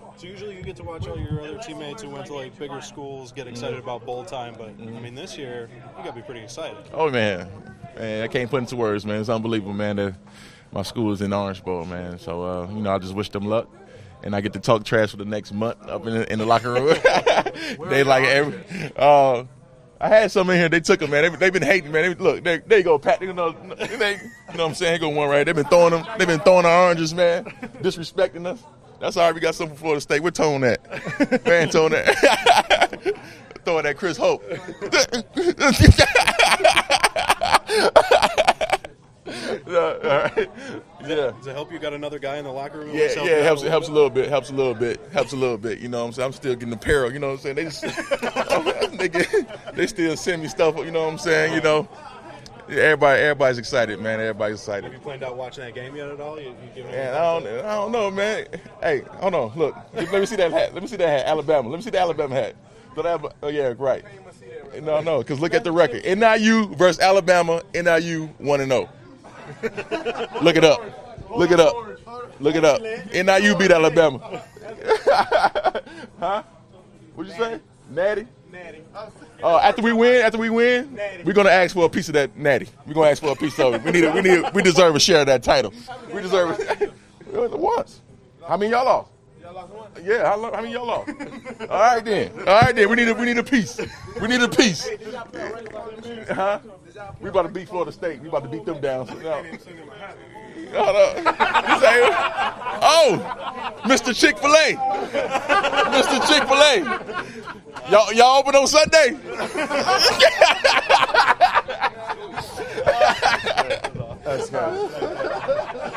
So usually you get to watch all your other teammates who went to like bigger schools get excited about bowl time, but I mean this year you got to be pretty excited. Oh man, I can't put into words, man. It's unbelievable, man. That my school is in the Orange Bowl, man. So I just wish them luck, and I get to talk trash for the next month up in the locker room. They like every. I had some in here. They took them, man. They've been hating, man. Look, there you go, Pat. You know what I'm saying? Here go one right. They've been throwing them. They've been throwing the oranges, man. Disrespecting us. That's all right. We got something for Florida State. We're towing that. Man, towing that. Throwing that Chris Hope. All right. Yeah. Does it help you got another guy in the locker room? Yeah, it helps a little bit. Helps a little bit. You know what I'm saying? I'm still getting apparel. You know what I'm saying? They just they still send me stuff. You know what I'm saying? You know, everybody's excited, man. Everybody's excited. Have you planned out watching that game yet at all? You giving man, I don't know, man. Hey, hold on. Look, let me see that hat. Let me see that hat. Alabama. Let me see the Alabama hat. Oh yeah, right. No, because look at the record. NIU versus Alabama. NIU 1-0. Look it up. NIU beat Alabama. Huh? What'd you say? Natty? After we win, we're gonna ask for a piece of that natty. We're gonna ask for a piece of it. We deserve a share of that title. We deserve it. Once. How many y'all lost? Yeah, how many y'all lost? All right then. We need a piece. We need a piece. Huh? We about to beat Florida State. We about to beat them down. Oh, Mr. Chick-fil-A. Mr. Chick-fil-A. Y'all open on Sunday? That's good.